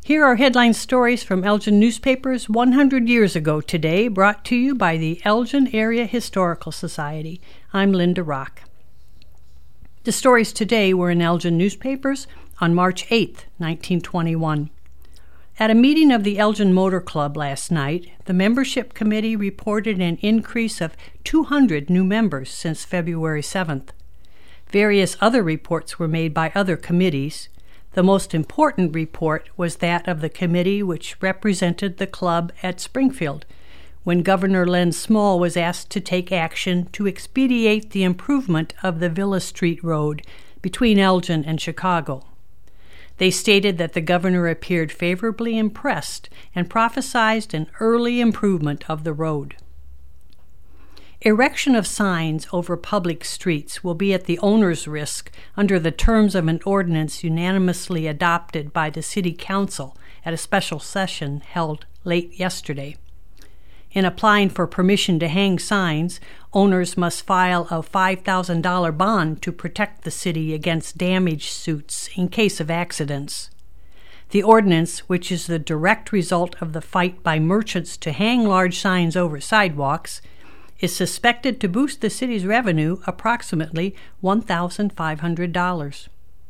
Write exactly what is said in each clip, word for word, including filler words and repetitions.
Here are headline stories from Elgin newspapers one hundred years ago today, brought to you by the Elgin Area Historical Society. I'm Linda Rock. The stories today were in Elgin newspapers on March eighth, nineteen twenty-one. At a meeting of the Elgin Motor Club last night, the membership committee reported an increase of two hundred new members since February seventh. Various other reports were made by other committees. The most important report was that of the committee which represented the club at Springfield, when Governor Len Small was asked to take action to expedite the improvement of the Villa Street Road between Elgin and Chicago. They stated that the governor appeared favorably impressed and prophesied an early improvement of the road. Erection of signs over public streets will be at the owner's risk under the terms of an ordinance unanimously adopted by the City Council at a special session held late yesterday. In applying for permission to hang signs, owners must file a five thousand dollars bond to protect the city against damage suits in case of accidents. The ordinance, which is the direct result of the fight by merchants to hang large signs over sidewalks, is suspected to boost the city's revenue approximately one thousand five hundred dollars.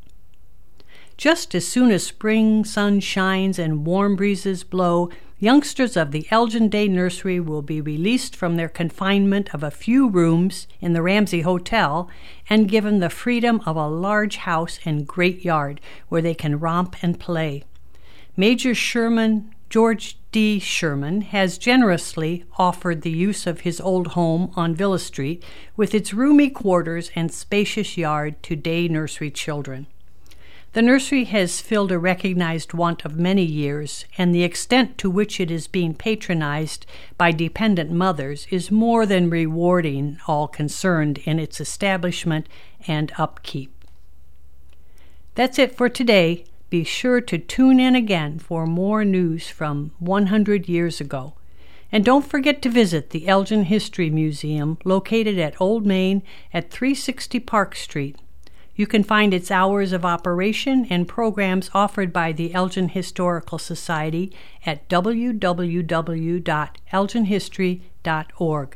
Just as soon as spring sun shines and warm breezes blow, youngsters of the Elgin Day Nursery will be released from their confinement of a few rooms in the Ramsey Hotel and given the freedom of a large house and great yard where they can romp and play. Major Sherman George D. Sherman has generously offered the use of his old home on Villa Street with its roomy quarters and spacious yard to day nursery children. The nursery has filled a recognized want of many years, and the extent to which it is being patronized by dependent mothers is more than rewarding all concerned in its establishment and upkeep. That's it for today. Be sure to tune in again for more news from one hundred years ago. And don't forget to visit the Elgin History Museum located at Old Main at three sixty Park Street. You can find its hours of operation and programs offered by the Elgin Historical Society at w w w dot elgin history dot org.